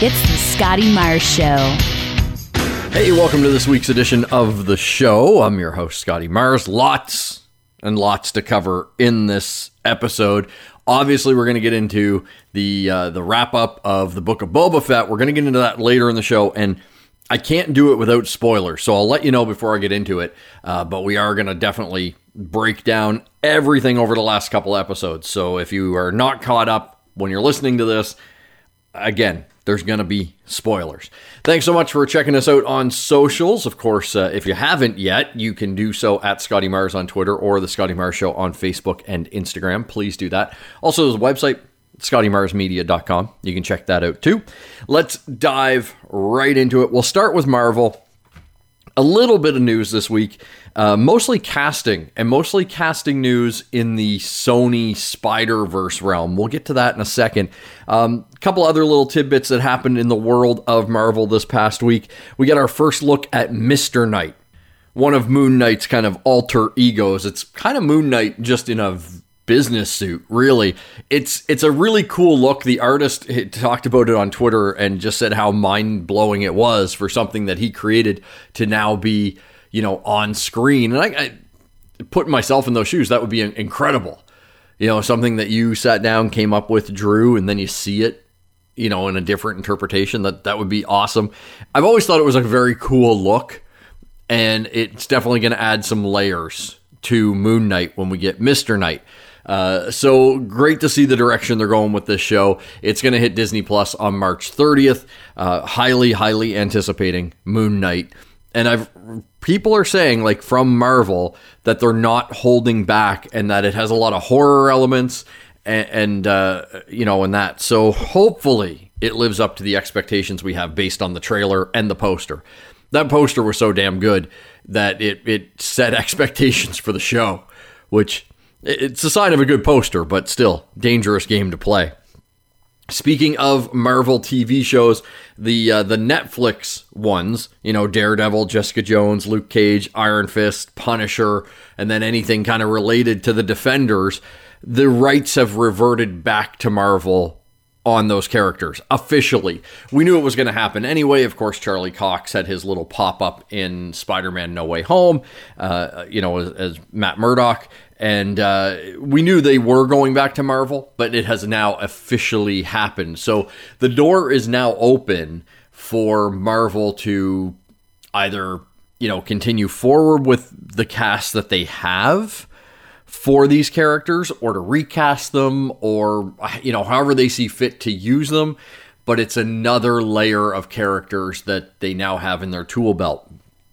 It's the Scotty Myers Show. Hey, welcome to this week's edition of the show. I'm your host, Scotty Myers. Lots and lots to cover in this episode. Obviously, we're going to get into the wrap-up of the Book of Boba Fett. We're going to get into that later in the show, and I can't do it without spoilers, so I'll let you know before I get into it. But we are going to definitely break down everything over the last couple episodes. So if you are not caught up when you're listening to this, again, there's going to be spoilers. Thanks so much for checking us out on socials. Of course, if you haven't yet, you can do so at Scotty Myers on Twitter or The Scotty Myers Show on Facebook and Instagram. Please do that. Also, there's a website, ScottyMyersMedia.com. You can check that out too. Let's dive right into it. We'll start with Marvel. A little bit of news this week, mostly casting news in the Sony Spider-Verse realm. We'll get to that in a second. A couple other little tidbits that happened in the world of Marvel this past week. We got our first look at Mr. Knight, one of Moon Knight's kind of alter egos. It's kind of Moon Knight just in a business suit, really. It's a really cool look. The artist talked about it on Twitter and just said how mind-blowing it was for something that he created to now be, on screen. And I put myself in those shoes, that would be incredible. Something that you sat down, came up with, drew, and then you see it, in a different interpretation. That would be awesome. I've always thought it was a very cool look, and it's definitely going to add some layers to Moon Knight when we get Mr. Knight. So great to see the direction they're going with this show. It's going to hit Disney Plus on March 30th. Highly anticipating Moon Knight. And people are saying, like, from Marvel, that they're not holding back and that it has a lot of horror elements and that. So hopefully it lives up to the expectations we have based on the trailer and the poster. That poster was so damn good that it set expectations for the show, which it's a sign of a good poster, but still, dangerous game to play. Speaking of Marvel TV shows, the Netflix ones, Daredevil, Jessica Jones, Luke Cage, Iron Fist, Punisher, and then anything kind of related to the Defenders, the rights have reverted back to Marvel on those characters, officially. We knew it was going to happen anyway. Of course, Charlie Cox had his little pop-up in Spider-Man No Way Home, as Matt Murdock. And we knew they were going back to Marvel, but it has now officially happened. So the door is now open for Marvel to either, continue forward with the cast that they have for these characters, or to recast them, or, however they see fit to use them. But it's another layer of characters that they now have in their tool belt.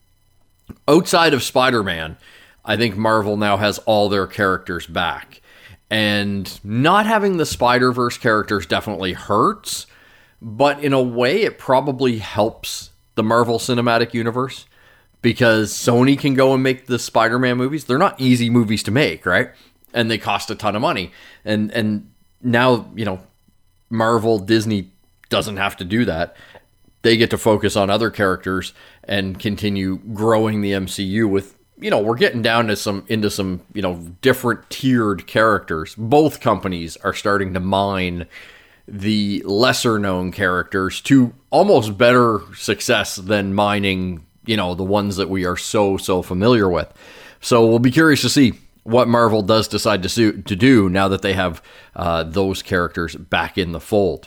Outside of Spider-Man, I think Marvel now has all their characters back. And not having the Spider-Verse characters definitely hurts, but in a way it probably helps the Marvel Cinematic Universe, because Sony can go and make the Spider-Man movies. They're not easy movies to make, right? And they cost a ton of money. And now, Marvel, Disney doesn't have to do that. They get to focus on other characters and continue growing the MCU with, we're getting down to into some different tiered characters. Both companies are starting to mine the lesser known characters to almost better success than mining, the ones that we are so familiar with. So we'll be curious to see what Marvel does decide to do now that they have those characters back in the fold.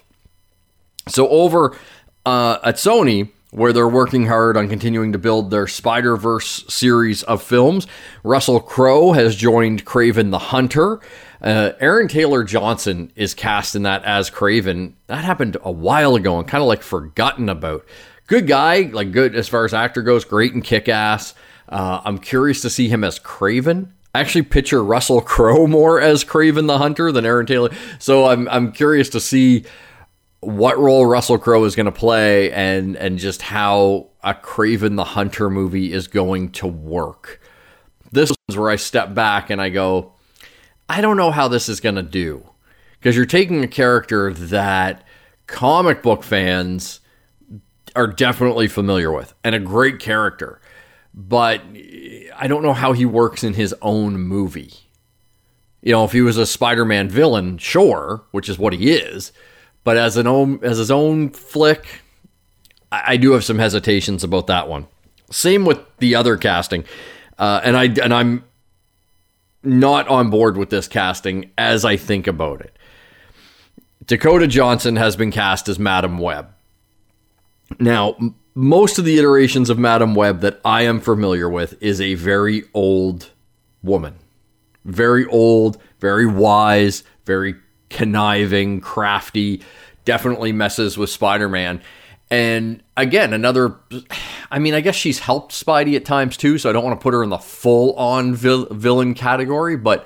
So over at Sony, where they're working hard on continuing to build their Spider-Verse series of films, Russell Crowe has joined Kraven the Hunter. Aaron Taylor Johnson is cast in that as Kraven. That happened a while ago and kind of forgotten about. Good guy, good as far as actor goes, great and Kick-Ass. I'm curious to see him as Kraven. I actually picture Russell Crowe more as Kraven the Hunter than Aaron Taylor. So I'm curious to see what role Russell Crowe is going to play and just how a Kraven the Hunter movie is going to work. This is where I step back and I go, I don't know how this is going to do. Because you're taking a character that comic book fans are definitely familiar with, and a great character. But I don't know how he works in his own movie. If he was a Spider-Man villain, sure, which is what he is, But as his own flick, I do have some hesitations about that one. Same with the other casting, and I'm not on board with this casting as I think about it. Dakota Johnson has been cast as Madam Web. Now, most of the iterations of Madam Web that I am familiar with is a very old woman. Very old, very wise, very conniving, crafty, definitely messes with Spider-Man. And again, I guess she's helped Spidey at times too, so I don't want to put her in the full-on villain category, but,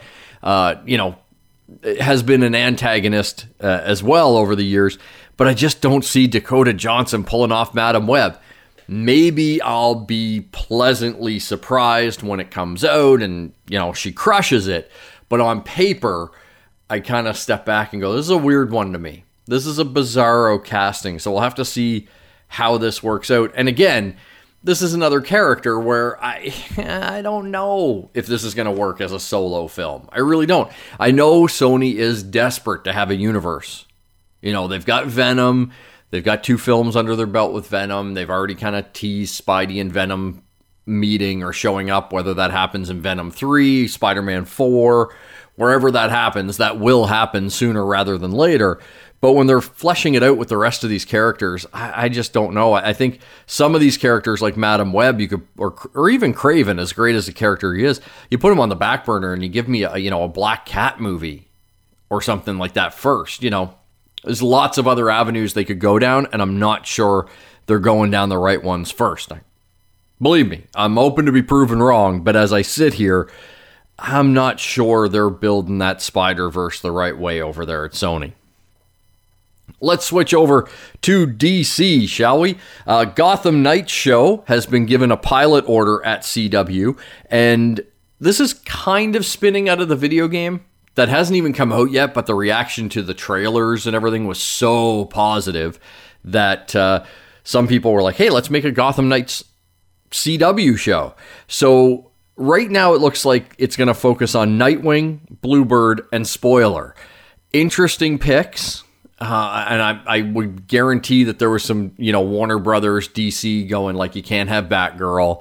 has been an antagonist as well over the years. But I just don't see Dakota Johnson pulling off Madam Web. Maybe I'll be pleasantly surprised when it comes out and, she crushes it. But on paper, I kind of step back and go, this is a weird one to me. This is a bizarro casting, so we'll have to see how this works out. And again, this is another character where I don't know if this is going to work as a solo film. I really don't. I know Sony is desperate to have a universe. They've got Venom. They've got 2 films under their belt with Venom. They've already kind of teased Spidey and Venom meeting or showing up, whether that happens in Venom 3, Spider-Man 4, wherever that happens. That will happen sooner rather than later. But when they're fleshing it out with the rest of these characters, I just don't know. I think some of these characters like Madam Web, you could, or even Kraven, as great as a character he is, you put him on the back burner and you give me a Black Cat movie or something like that first. There's lots of other avenues they could go down, and I'm not sure they're going down the right ones first. Believe me, I'm open to be proven wrong, but as I sit here, I'm not sure they're building that Spider-Verse the right way over there at Sony. Let's switch over to DC, shall we? Gotham Knights show has been given a pilot order at CW, and this is kind of spinning out of the video game. That hasn't even come out yet, but the reaction to the trailers and everything was so positive that some people were like, hey, let's make a Gotham Knights CW show. So right now it looks like it's going to focus on Nightwing, Bluebird, and Spoiler. Interesting picks. And I would guarantee that there was some, Warner Brothers, DC going like, you can't have Batgirl.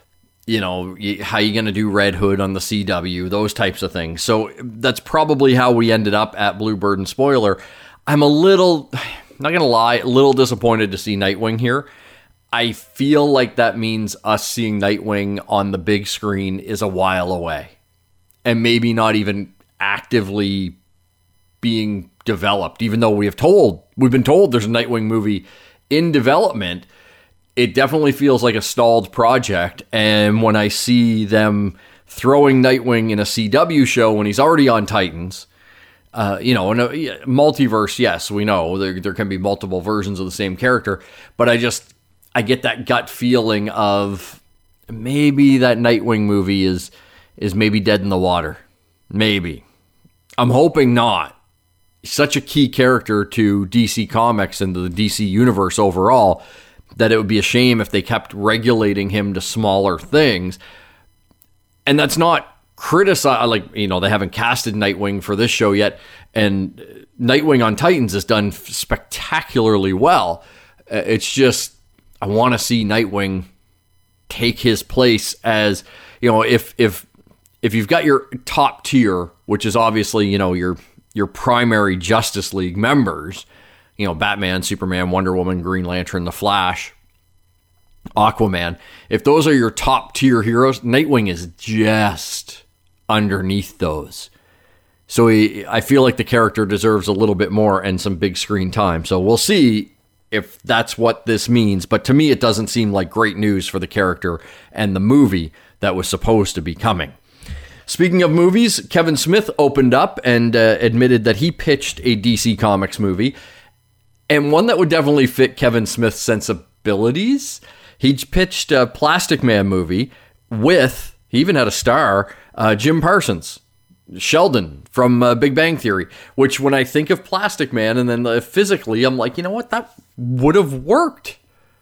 How you going to do Red Hood on the CW, those types of things. So that's probably how we ended up at Bluebird and Spoiler. I'm a little, not going to lie, a little disappointed to see Nightwing here. I feel like that means us seeing Nightwing on the big screen is a while away. And maybe not even actively being developed, even though we've been told there's a Nightwing movie in development. It definitely feels like a stalled project, and when I see them throwing Nightwing in a CW show when he's already on Titans, in a multiverse, yes, we know there can be multiple versions of the same character, but I get that gut feeling of maybe that Nightwing movie is maybe dead in the water. Maybe. I'm hoping not. He's such a key character to DC Comics and the DC universe overall, that it would be a shame if they kept regulating him to smaller things. And that's not criticize, they haven't casted Nightwing for this show yet, and Nightwing on Titans has done spectacularly well. It's just, I want to see Nightwing take his place as, if you've got your top tier, which is obviously, your primary Justice League members, Batman, Superman, Wonder Woman, Green Lantern, The Flash, Aquaman. If those are your top tier heroes, Nightwing is just underneath those. So I feel like the character deserves a little bit more and some big screen time. So we'll see if that's what this means. But to me, it doesn't seem like great news for the character and the movie that was supposed to be coming. Speaking of movies, Kevin Smith opened up and admitted that he pitched a DC Comics movie, and one that would definitely fit Kevin Smith's sensibilities. He pitched a Plastic Man movie with, he even had a star, Jim Parsons, Sheldon from Big Bang Theory, which when I think of Plastic Man and then physically, I'm like, you know what, that would have worked.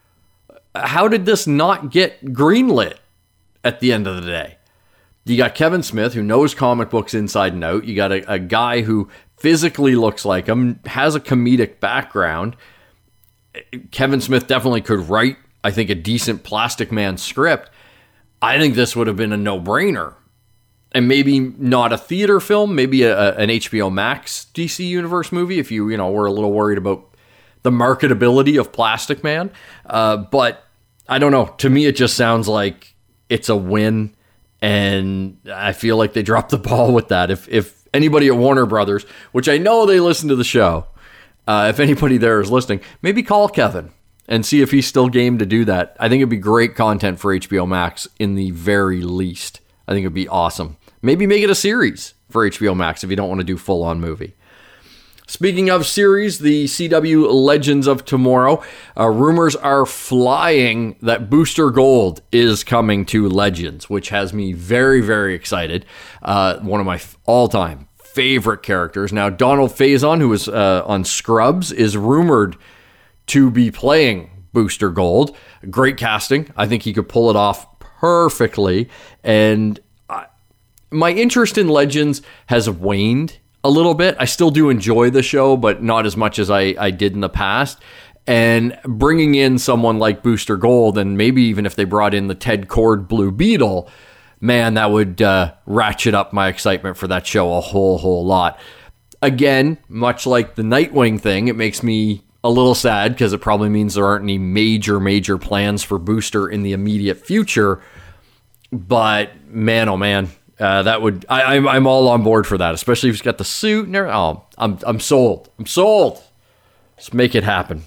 How did this not get greenlit at the end of the day? You got Kevin Smith, who knows comic books inside and out. You got a guy who physically looks like him, has a comedic background. Kevin Smith definitely could write, I think, a decent Plastic Man script. I think this would have been a no-brainer. And maybe not a theater film, maybe an HBO Max DC Universe movie if you were a little worried about the marketability of Plastic Man. But I don't know. To me, it just sounds like it's a win. And I feel like they dropped the ball with that. If anybody at Warner Brothers, which I know they listen to the show, if anybody there is listening, maybe call Kevin and see if he's still game to do that. I think it'd be great content for HBO Max in the very least. I think it'd be awesome. Maybe make it a series for HBO Max if you don't want to do full-on movie. Speaking of series, the CW Legends of Tomorrow, rumors are flying that Booster Gold is coming to Legends, which has me very, very excited. One of my all-time favorite characters. Now, Donald Faison, who was on Scrubs, is rumored to be playing Booster Gold. Great casting. I think he could pull it off perfectly. And my interest in Legends has waned a little bit. I still do enjoy the show, but not as much as I did in the past. And bringing in someone like Booster Gold, and maybe even if they brought in the Ted Kord Blue Beetle, man, that would ratchet up my excitement for that show a whole lot. Again, much like the Nightwing thing, it makes me a little sad because it probably means there aren't any major plans for Booster in the immediate future. But man, oh man. That would I'm all on board for that, especially if he's got the suit and everything. Oh, I'm sold. I'm sold. Let's make it happen.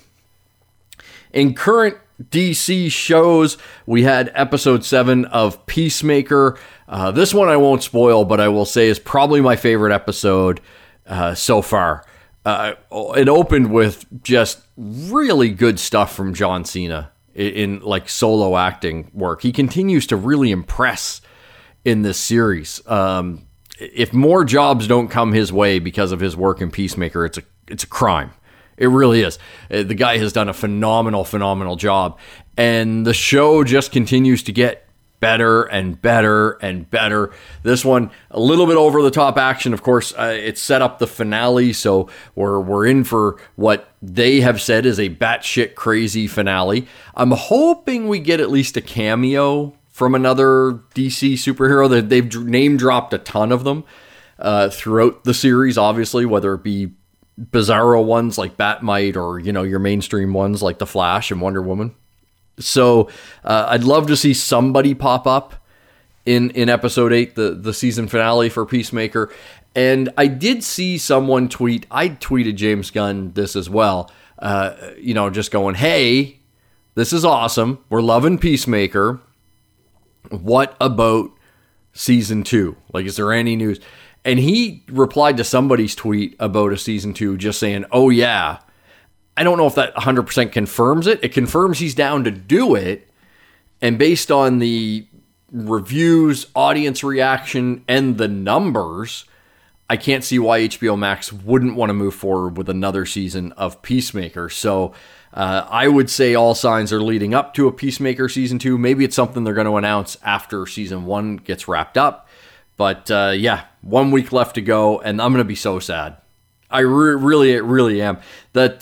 In current DC shows, we had episode 7 of Peacemaker. This one I won't spoil, but I will say is probably my favorite episode so far. It opened with just really good stuff from John Cena in like solo acting work. He continues to really impress in this series. If more jobs don't come his way because of his work in Peacemaker, it's a crime. It really is. The guy has done a phenomenal job, and the show just continues to get better and better and better. This one, a little bit over the top action. Of course, it set up the finale, so we're in for what they have said is a batshit crazy finale. I'm hoping we get at least a cameo from another DC superhero. They've name dropped a ton of them throughout the series, obviously, whether it be bizarro ones like Batmite or, your mainstream ones like The Flash and Wonder Woman. So I'd love to see somebody pop up in episode 8, the season finale for Peacemaker. And I did see someone tweet, I tweeted James Gunn this as well, just going, hey, this is awesome. We're loving Peacemaker. What about season 2? Like, is there any news? And he replied to somebody's tweet about a season 2 just saying, oh yeah. I don't know if that 100% confirms it. It confirms he's down to do it. And based on the reviews, audience reaction, and the numbers, I can't see why HBO Max wouldn't want to move forward with another season of Peacemaker. So I would say all signs are leading up to a Peacemaker season 2. Maybe it's something they're going to announce after season 1 gets wrapped up. But 1 week left to go, and I'm going to be so sad. I really am. That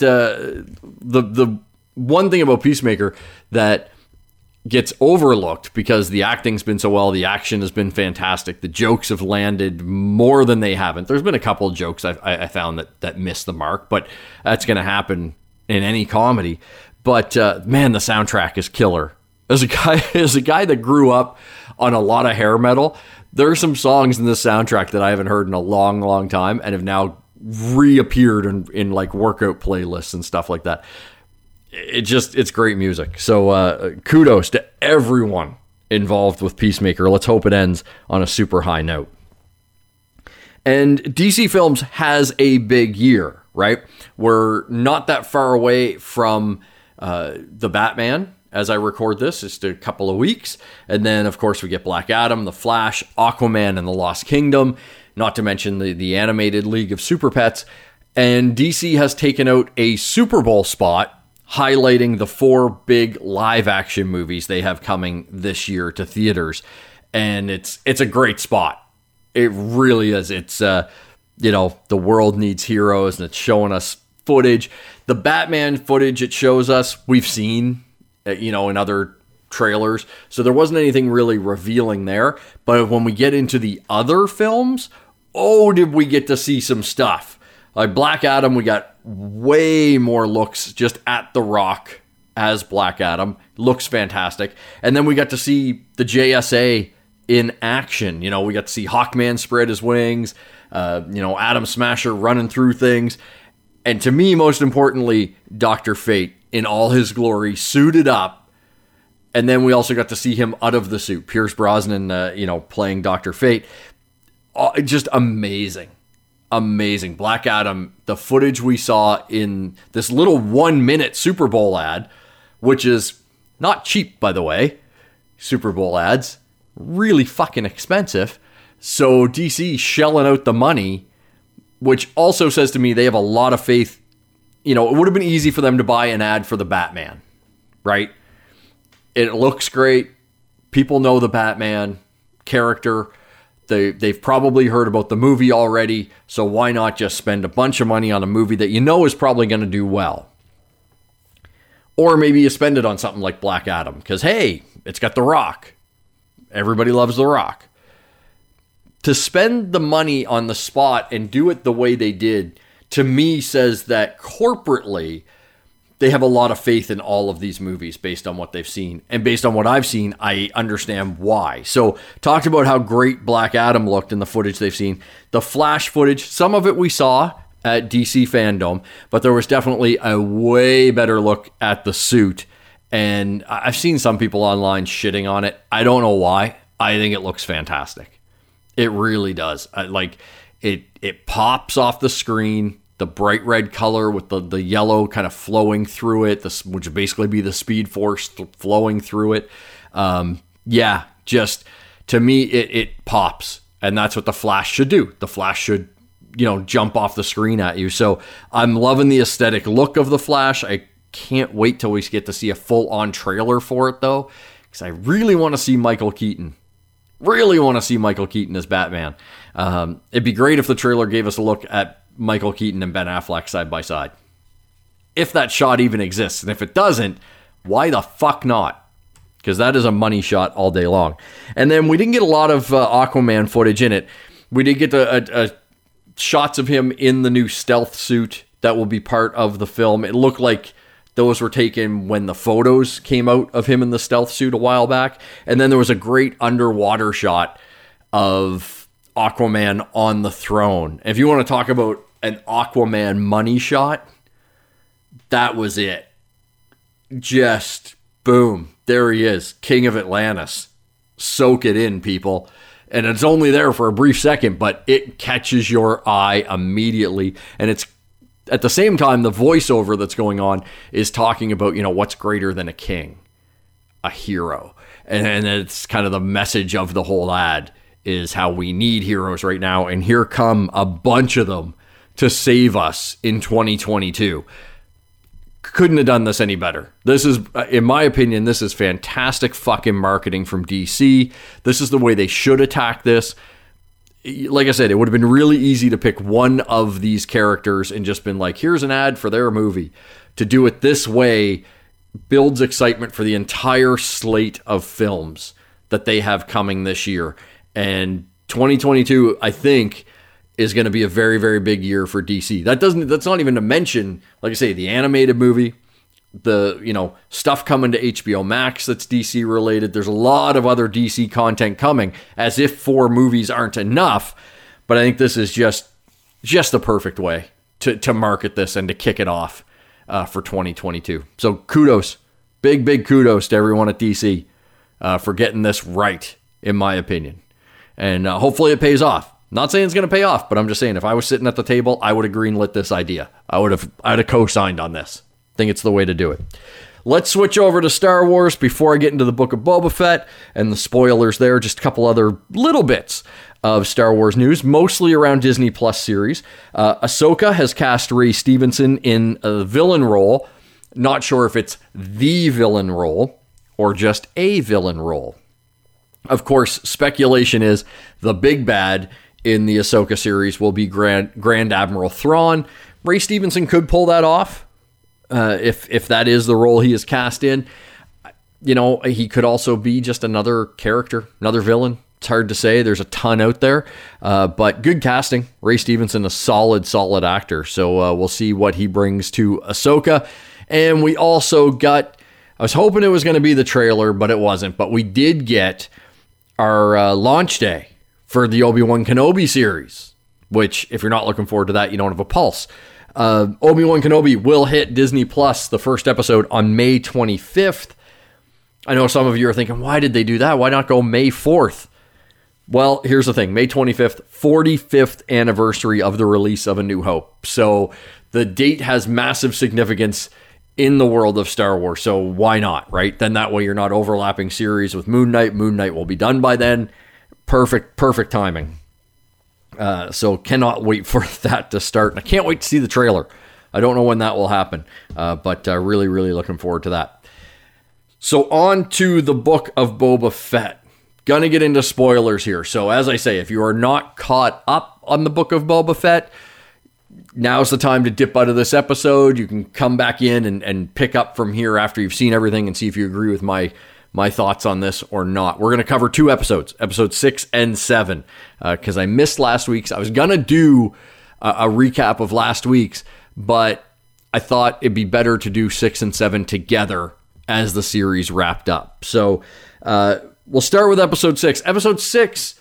the one thing about Peacemaker that gets overlooked because the acting's been so well, the action has been fantastic, the jokes have landed more than they haven't. There's been a couple of jokes I found that missed the mark, but that's going to happen in any comedy. But man, the soundtrack is killer. As a guy that grew up on a lot of hair metal, there are some songs in this soundtrack that I haven't heard in a long time and have now reappeared in like workout playlists and stuff like that. It's great music. So kudos to everyone involved with Peacemaker. Let's hope it ends on a super high note. And DC Films has a big year, right? We're not that far away from the Batman as I record this. Just a couple of weeks. And then, of course, we get Black Adam, The Flash, Aquaman, and The Lost Kingdom. Not to mention the animated League of Super Pets. And DC has taken out a Super Bowl spot highlighting the 4 big live-action movies they have coming this year to theaters. And it's a great spot. It really is. It's the world needs heroes, and it's showing us footage. The Batman footage it shows us, we've seen, in other trailers. So there wasn't anything really revealing there. But when we get into the other films, did we get to see some stuff. Like Black Adam, we got way more looks just at The Rock as Black Adam. Looks fantastic. And then we got to see the JSA in action. We got to see Hawkman spread his wings, Atom Smasher running through things. And to me, most importantly, Dr. Fate in all his glory, suited up. And then we also got to see him out of the suit. Pierce Brosnan, playing Dr. Fate. Just amazing. Amazing. Black Adam, the footage we saw in this little 1-minute Super Bowl ad, which is not cheap, by the way. Super Bowl ads, really fucking expensive. So DC shelling out the money, which also says to me they have a lot of faith. It would have been easy for them to buy an ad for the Batman, right? It looks great. People know the Batman character. They've probably heard about the movie already, so why not just spend a bunch of money on a movie that is probably going to do well? Or maybe you spend it on something like Black Adam, because, hey, it's got The Rock. Everybody loves The Rock. To spend the money on the spot and do it the way they did, to me, says that corporately, they have a lot of faith in all of these movies based on what they've seen. And based on what I've seen, I understand why. So, talked about how great Black Adam looked in the footage they've seen. The Flash footage, some of it we saw at DC Fandom, but there was definitely a way better look at the suit. And I've seen some people online shitting on it. I don't know why. I think it looks fantastic. It really does. It pops off the screen. The bright red color with the yellow kind of flowing through it, which would basically be the Speed Force flowing through it. Just to me, it pops. And that's what the Flash should do. The Flash should, jump off the screen at you. So I'm loving the aesthetic look of the Flash. I can't wait till we get to see a full-on trailer for it, though, because I really want to see Michael Keaton. Really want to see Michael Keaton as Batman. It'd be great if the trailer gave us a look at Michael Keaton and Ben Affleck side by side. If that shot even exists. And if it doesn't, why the fuck not? Because that is a money shot all day long. And then we didn't get a lot of Aquaman footage in it. We did get shots of him in the new stealth suit that will be part of the film. It looked like those were taken when the photos came out of him in the stealth suit a while back. And then there was a great underwater shot of Aquaman on the throne. If you want to talk about an Aquaman money shot, that was it. Just boom, there he is, King of Atlantis. Soak it in, people. And it's only there for a brief second, but it catches your eye immediately. And it's at the same time, the voiceover that's going on is talking about, what's greater than a king? A hero. And it's kind of the message of the whole ad is how we need heroes right now. And here come a bunch of them to save us in 2022. Couldn't have done this any better. This is, in my opinion, this is fantastic fucking marketing from DC. This is the way they should attack this. Like I said, it would have been really easy to pick one of these characters and just been like, here's an ad for their movie. To do it this way builds excitement for the entire slate of films that they have coming this year. And 2022, I think, is going to be a very, very big year for DC. That's not even to mention, like I say, the animated movie, the, stuff coming to HBO Max that's DC related. There's a lot of other DC content coming, as if 4 movies aren't enough. But I think this is just the perfect way to market this and to kick it off for 2022. So kudos, big kudos to everyone at DC for getting this right, in my opinion. And hopefully it pays off. Not saying it's going to pay off, but I'm just saying if I was sitting at the table, I would have greenlit this idea. I'd have co-signed on this. I think it's the way to do it. Let's switch over to Star Wars before I get into the Book of Boba Fett and the spoilers there. Just a couple other little bits of Star Wars news, mostly around Disney Plus series. Ahsoka has cast Ray Stevenson in a villain role. Not sure if it's the villain role or just a villain role. Of course, speculation is the big bad in the Ahsoka series will be Grand Admiral Thrawn. Ray Stevenson could pull that off if that is the role he is cast in. You know, he could also be just another character, another villain. It's hard to say. There's a ton out there, but good casting. Ray Stevenson, a solid actor. So we'll see what he brings to Ahsoka. And we also got, I was hoping it was going to be the trailer, but it wasn't. But we did get our launch day for the Obi-Wan Kenobi series, which if you're not looking forward to that, you don't have a pulse. Obi-Wan Kenobi will hit Disney Plus, the first episode, on May 25th. I know some of you are thinking, why did they do that? Why not go May 4th? Well, here's the thing. May 25th, 45th anniversary of the release of A New Hope. So the date has massive significance in the world of Star Wars. So why not, right? Then that way you're not overlapping series with Moon Knight. Moon Knight will be done by then. Perfect timing. So cannot wait for that to start. And I can't wait to see the trailer. I don't know when that will happen, but really looking forward to that. So on to the Book of Boba Fett. Gonna get into spoilers here. So as I say, if you are not caught up on the Book of Boba Fett, now's the time to dip out of this episode. You can come back in and pick up from here after you've seen everything and see if you agree with my thoughts on this or not. We're going to cover 2 episodes, episodes 6 and 7, because I missed last week's. I was going to do a recap of last week's, but I thought it'd be better to do 6 and 7 together as the series wrapped up. So we'll start with episode 6. Episode 6,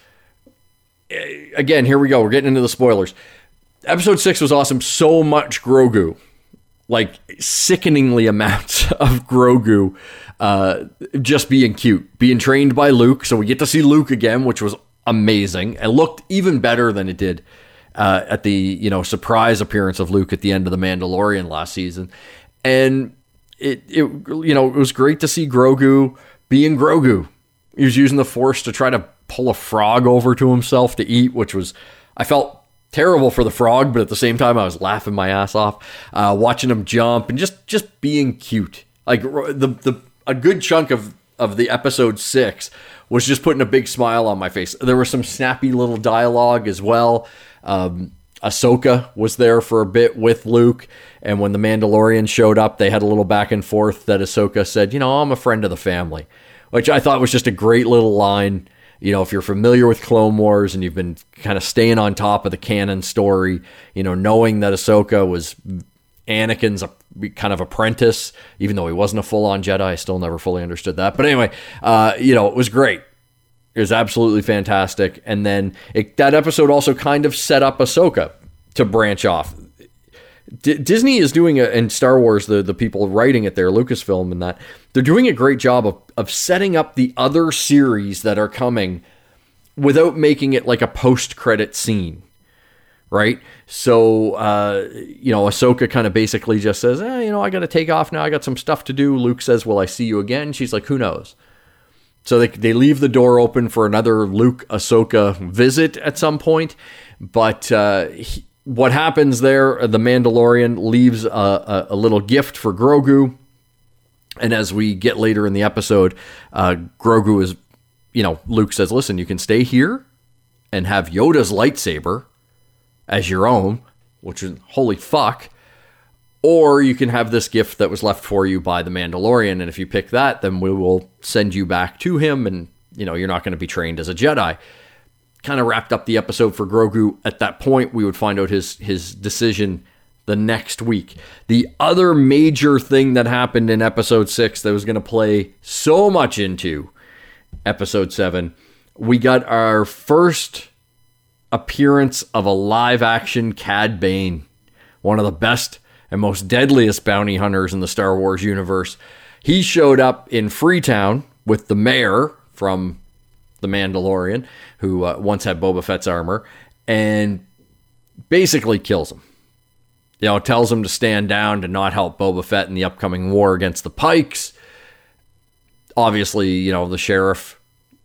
again, here we go. We're getting into the spoilers. Episode 6 was awesome. So much Grogu. Like sickeningly amounts of Grogu just being cute, being trained by Luke. So we get to see Luke again, which was amazing. It looked even better than it did at the surprise appearance of Luke at the end of The Mandalorian last season. And it was great to see Grogu being Grogu. He was using the Force to try to pull a frog over to himself to eat, which was, I felt terrible for the frog, but at the same time, I was laughing my ass off, watching him jump and just being cute. Like a good chunk of the episode 6 was just putting a big smile on my face. There was some snappy little dialogue as well. Ahsoka was there for a bit with Luke, and when the Mandalorian showed up, they had a little back and forth that Ahsoka said, I'm a friend of the family, which I thought was just a great little line. If you're familiar with Clone Wars and you've been kind of staying on top of the canon story, knowing that Ahsoka was Anakin's kind of apprentice, even though he wasn't a full-on Jedi, I still never fully understood that. But anyway, it was great. It was absolutely fantastic. And then that episode also kind of set up Ahsoka to branch off. Disney is doing and Star Wars, the people writing it there, Lucasfilm and that, they're doing a great job of setting up the other series that are coming without making it like a post-credit scene, right? So, Ahsoka kind of basically just says, I got to take off now. I got some stuff to do. Luke says, will I see you again? She's like, who knows? So they leave the door open for another Luke-Ahsoka visit at some point, but what happens there, the Mandalorian leaves a little gift for Grogu. And as we get later in the episode, Grogu is, Luke says, listen, you can stay here and have Yoda's lightsaber as your own, which is holy fuck. Or you can have this gift that was left for you by the Mandalorian. And if you pick that, then we will send you back to him. And, you're not going to be trained as a Jedi. Kind of wrapped up the episode for Grogu. At that point, we would find out his decision the next week. The other major thing that happened in episode 6 that was going to play so much into episode 7, we got our first appearance of a live-action Cad Bane, one of the best and most deadliest bounty hunters in the Star Wars universe. He showed up in Freetown with the mayor from The Mandalorian, who once had Boba Fett's armor, and basically kills him. Tells him to stand down, to not help Boba Fett in the upcoming war against the Pikes. Obviously, the sheriff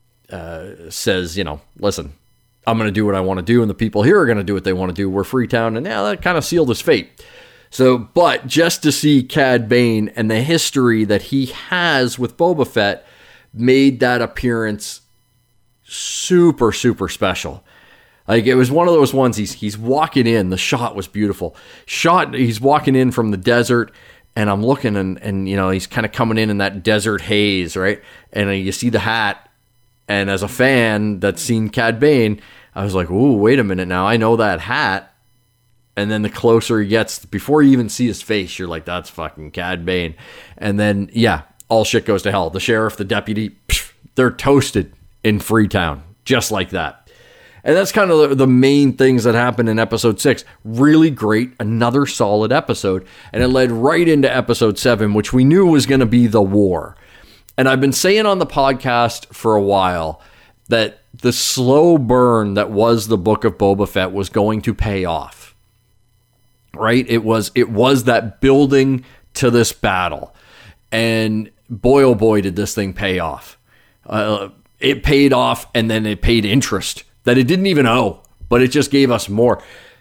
says, listen, I'm going to do what I want to do, and the people here are going to do what they want to do. We're Freetown, and that kind of sealed his fate. So, but just to see Cad Bane and the history that he has with Boba Fett made that appearance super, super special. Like, it was one of those ones, he's walking in, the shot was beautiful. He's walking in from the desert, and I'm looking, and you know, he's kind of coming in that desert haze, right? And you see the hat, and as a fan that's seen Cad Bane, I was like, ooh, wait a minute now, I know that hat. And then the closer he gets, before you even see his face, you're like, that's fucking Cad Bane. And then, yeah, all shit goes to hell. The sheriff, the deputy, they're toasted in Freetown, just like that. And that's kind of the main things that happened in episode 6. Really great, another solid episode. And it led right into episode 7, which we knew was going to be the war. And I've been saying on the podcast for a while that the slow burn that was the Book of Boba Fett was going to pay off. Right? It was that building to this battle. And boy, oh boy, did this thing pay off. It paid off, and then it paid interest that it didn't even owe, but it just gave us more.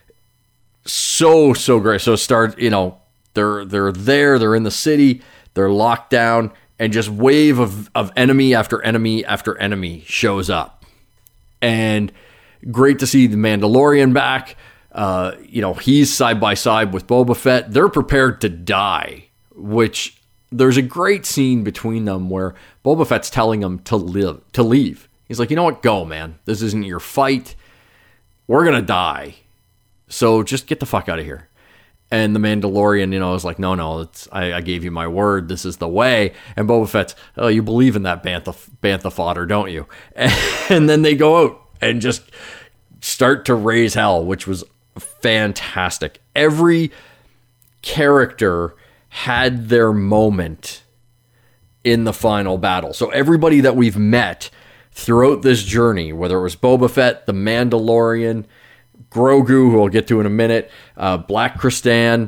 So great. So it started, you know, they're there, they're in the city, they're locked down, and just wave of enemy after enemy after enemy shows up. And great to see the Mandalorian back. You know, he's side by side with Boba Fett. They're prepared to die, which there's a great scene between them where Boba Fett's telling him to leave. He's like, you know what? Go, man. This isn't your fight. We're going to die. So just get the fuck out of here. And the Mandalorian, you know, is like, no, I gave you my word. This is the way. And Boba Fett's, oh, you believe in that bantha fodder, don't you? And then they go out and just start to raise hell, which was fantastic. Every character had their moment in the final battle. So everybody that we've met throughout this journey, whether it was Boba Fett, the Mandalorian, Grogu, who I'll get to in a minute, Black Krrsantan,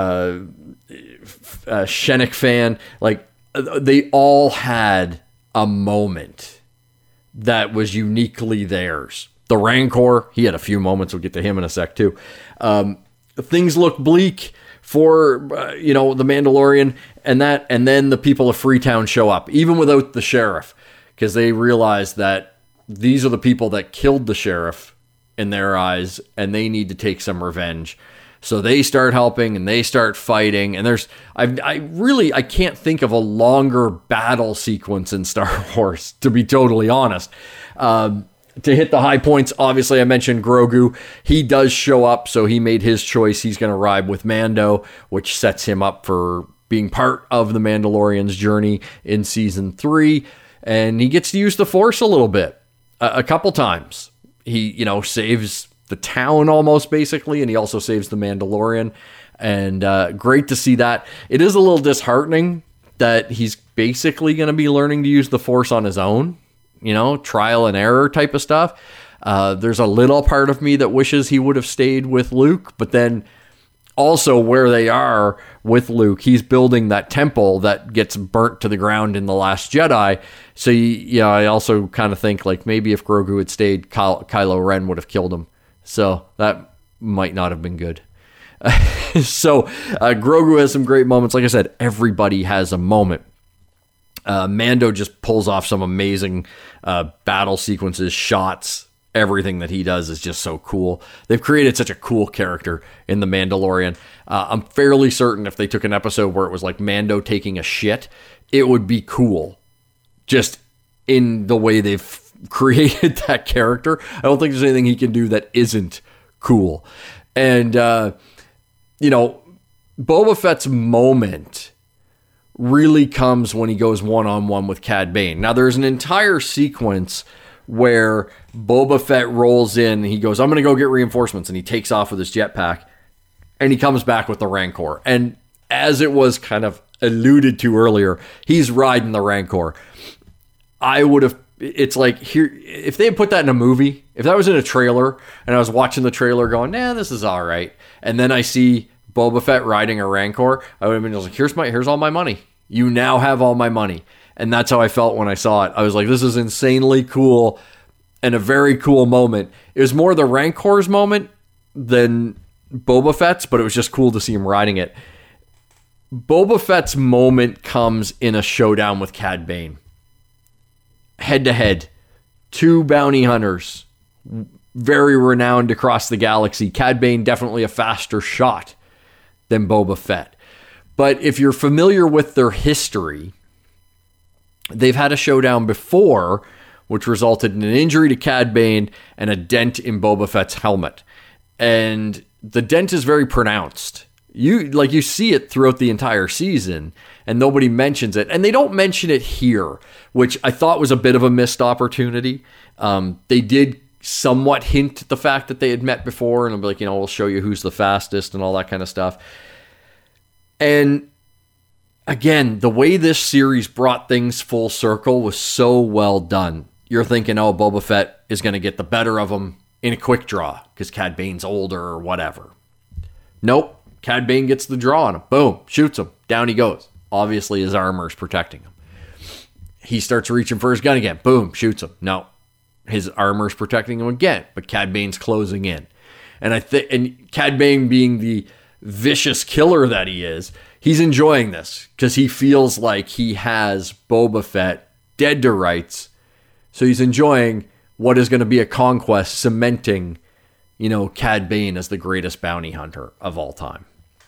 Fennec Fan, like, they all had a moment that was uniquely theirs. The Rancor, he had a few moments. We'll get to him in a sec too. Things look bleak for you know, the Mandalorian, and then the people of Freetown show up, even without the sheriff, because they realize that these are the people that killed the sheriff in their eyes, and they need to take some revenge. So they start helping, and they start fighting, and I can't think of a longer battle sequence in Star Wars, to be totally honest. To hit the high points, obviously I mentioned Grogu. He does show up, so he made his choice. He's going to ride with Mando, which sets him up for being part of the Mandalorian's journey in season 3. And he gets to use the Force a little bit, a couple times. He, you know, saves the town almost, basically, and he also saves the Mandalorian. And great to see that. It is a little disheartening that he's basically going to be learning to use the Force on his own. You know, trial and error type of stuff. There's a little part of me that wishes he would have stayed with Luke, but then also where they are with Luke, he's building that temple that gets burnt to the ground in The Last Jedi. So, yeah, I also kind of think, like, maybe if Grogu had stayed, Kylo Ren would have killed him. So that might not have been good. So Grogu has some great moments. Like I said, everybody has a moment. Mando just pulls off some amazing battle sequences, shots. Everything that he does is just so cool. They've created such a cool character in The Mandalorian. I'm fairly certain if they took an episode where it was like Mando taking a shit, it would be cool. Just in the way they've created that character. I don't think there's anything he can do that isn't cool. And, you know, Boba Fett's moment really comes when he goes one-on-one with Cad Bane. Now, there's an entire sequence where Boba Fett rolls in, and he goes, I'm going to go get reinforcements, and he takes off with his jetpack, and he comes back with the Rancor. And as it was kind of alluded to earlier, he's riding the Rancor. It's like, here, if they had put that in a movie, if that was in a trailer, and I was watching the trailer going, nah, this is all right, and then I see Boba Fett riding a Rancor, I would have been like, here's all my money. You now have all my money. And that's how I felt when I saw it. I was like, this is insanely cool and a very cool moment. It was more the Rancor's moment than Boba Fett's, but it was just cool to see him riding it. Boba Fett's moment comes in a showdown with Cad Bane. Head to head. 2 bounty hunters very renowned across the galaxy. Cad Bane definitely a faster shot than Boba Fett. But if you're familiar with their history, they've had a showdown before, which resulted in an injury to Cad Bane and a dent in Boba Fett's helmet. And the dent is very pronounced. You see it throughout the entire season, and nobody mentions it. And they don't mention it here, which I thought was a bit of a missed opportunity. They did somewhat hint at the fact that they had met before, and I'm like, we'll show you who's the fastest and all that kind of stuff. And again, the way this series brought things full circle was so well done. You're thinking, Boba Fett is going to get the better of him in a quick draw because Cad Bane's older or whatever. Nope. Cad Bane gets the draw on him. Boom. Shoots him. Down he goes. Obviously, his armor is protecting him. He starts reaching for his gun again. Boom. Shoots him. No. His armor is protecting him again, but Cad Bane's closing in. And Cad Bane, being the vicious killer that he is, he's enjoying this because he feels like he has Boba Fett dead to rights. So he's enjoying what is going to be a conquest, cementing, Cad Bane as the greatest bounty hunter of all time.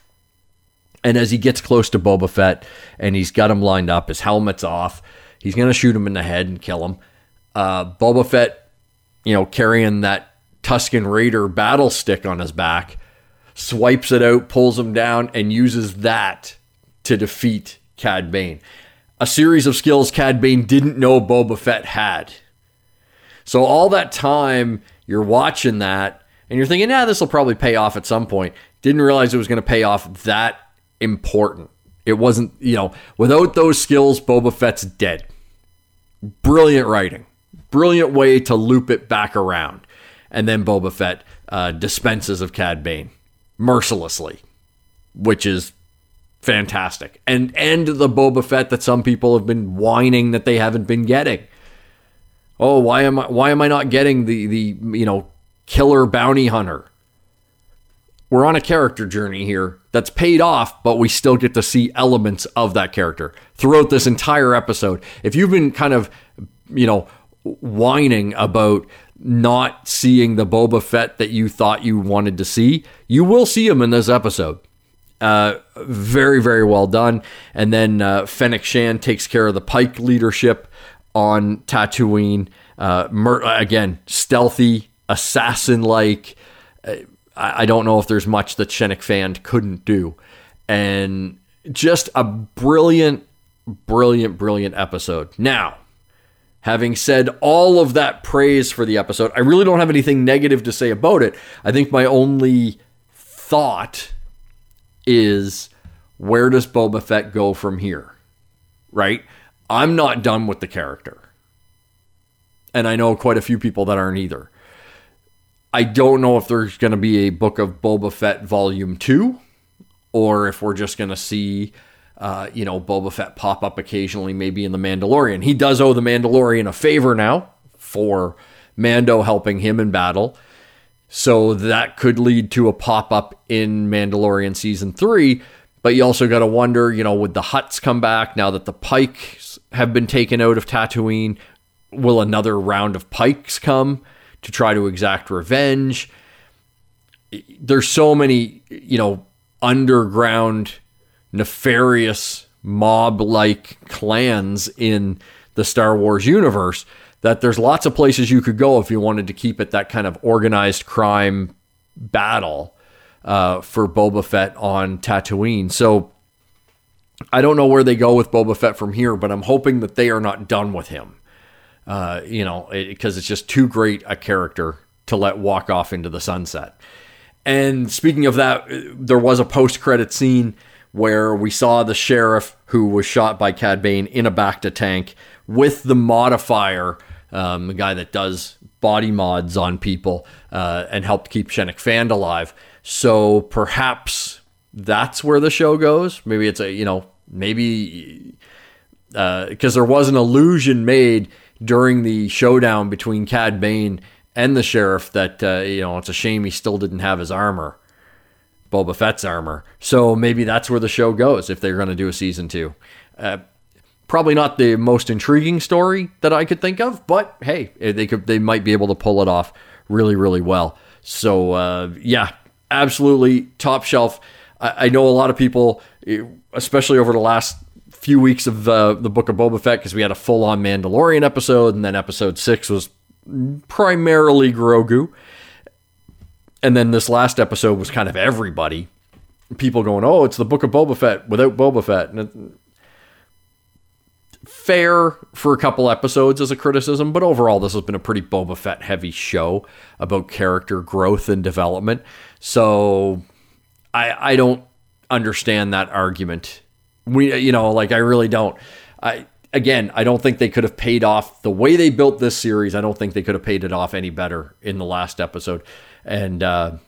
And as he gets close to Boba Fett and he's got him lined up, his helmet's off, he's going to shoot him in the head and kill him. Boba Fett, carrying that Tusken Raider battle stick on his back, swipes it out, pulls him down, and uses that to defeat Cad Bane. A series of skills Cad Bane didn't know Boba Fett had. So all that time you're watching that, and you're thinking, this will probably pay off at some point. Didn't realize it was going to pay off that important. It wasn't, without those skills, Boba Fett's dead. Brilliant writing. Brilliant way to loop it back around. And then Boba Fett dispenses of Cad Bane mercilessly, which is fantastic. And the Boba Fett that some people have been whining that they haven't been getting. Oh, why am I not getting the killer bounty hunter? We're on a character journey here that's paid off, but we still get to see elements of that character throughout this entire episode. If you've been kind of, whining about not seeing the Boba Fett that you thought you wanted to see, you will see him in this episode. Very, very well done. And then Fennec Shand takes care of the Pike leadership on Tatooine. Again, stealthy, assassin-like. I don't know if there's much that Fennec Shand couldn't do. And just a brilliant, brilliant, brilliant episode. Now, having said all of that praise for the episode, I really don't have anything negative to say about it. I think my only thought is, where does Boba Fett go from here? Right? I'm not done with the character. And I know quite a few people that aren't either. I don't know if there's going to be a Book of Boba Fett Volume 2, or if we're just going to see, Boba Fett pop up occasionally, maybe in The Mandalorian. He does owe The Mandalorian a favor now for Mando helping him in battle. So that could lead to a pop-up in Mandalorian Season 3. But you also got to wonder, would the Hutts come back now that the Pikes have been taken out of Tatooine? Will another round of Pikes come to try to exact revenge? There's so many, underground, nefarious, mob-like clans in the Star Wars universe that there's lots of places you could go if you wanted to keep it that kind of organized crime battle for Boba Fett on Tatooine. So I don't know where they go with Boba Fett from here, but I'm hoping that they are not done with him. Because it's just too great a character to let walk off into the sunset. And speaking of that, there was a post-credit scene where we saw the sheriff who was shot by Cad Bane in a Bacta tank with the modifier, the guy that does body mods on people and helped keep Fennec Shand alive. So perhaps that's where the show goes. Maybe it's because there was an illusion made during the showdown between Cad Bane and the sheriff that, it's a shame he still didn't have his armor, Boba Fett's armor. So maybe that's where the show goes if they're going to do a season 2. Probably not the most intriguing story that I could think of, but hey, they might be able to pull it off really, really well. So, yeah, absolutely top shelf. I know a lot of people, especially over the last few weeks of the Book of Boba Fett, because we had a full-on Mandalorian episode, and then episode 6 was primarily Grogu. And then this last episode was kind of everybody. People going, oh, it's the Book of Boba Fett without Boba Fett. And fair for a couple episodes as a criticism, but overall this has been a pretty Boba Fett heavy show about character growth and development. So I don't understand that argument. I really don't. I don't think they could have paid off the way they built this series. I don't think they could have paid it off any better in the last episode. And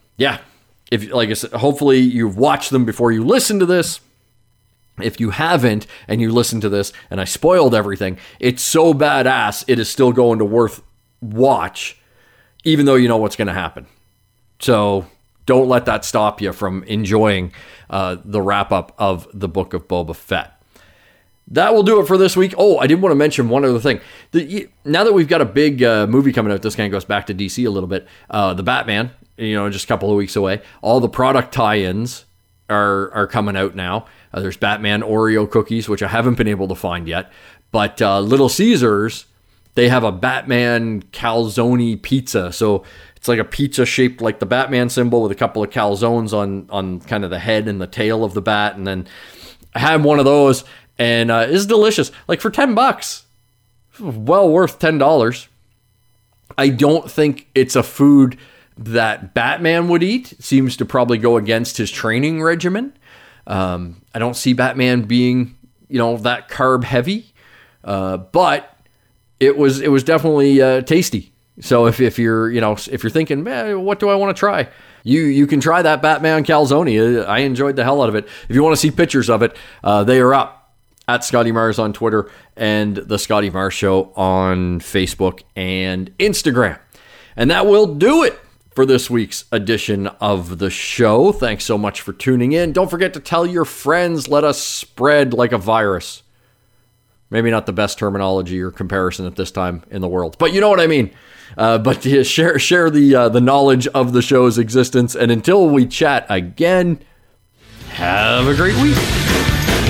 if, like I said, hopefully you've watched them before you listen to this. If you haven't and you listen to this and I spoiled everything, it's so badass it is still going to worth watch, even though you know what's going to happen. So don't let that stop you from enjoying the wrap-up of the Book of Boba Fett. That will do it for this week. Oh, I did want to mention one other thing. Now that we've got a big movie coming out, this kind of goes back to DC a little bit. The Batman, just a couple of weeks away. All the product tie-ins are coming out now. There's Batman Oreo cookies, which I haven't been able to find yet. But Little Caesars, they have a Batman calzone pizza. So it's like a pizza shaped like the Batman symbol with a couple of calzones on kind of the head and the tail of the bat. And then I had one of those, and it's delicious. Like for $10, well worth $10. I don't think it's a food that Batman would eat. It seems to probably go against his training regimen. I don't see Batman being, that carb heavy, but it was definitely tasty. So if you're thinking, man, what do I want to try? You can try that Batman calzone. I enjoyed the hell out of it. If you want to see pictures of it, they are up at Scotty Mars on Twitter and the Scotty Mars Show on Facebook and Instagram. And that will do it for this week's edition of the show. Thanks so much for tuning in. Don't forget to tell your friends. Let us spread like a virus. Maybe not the best terminology or comparison at this time in the world, but you know what I mean. But yeah, share the knowledge of the show's existence. And until we chat again, have a great week.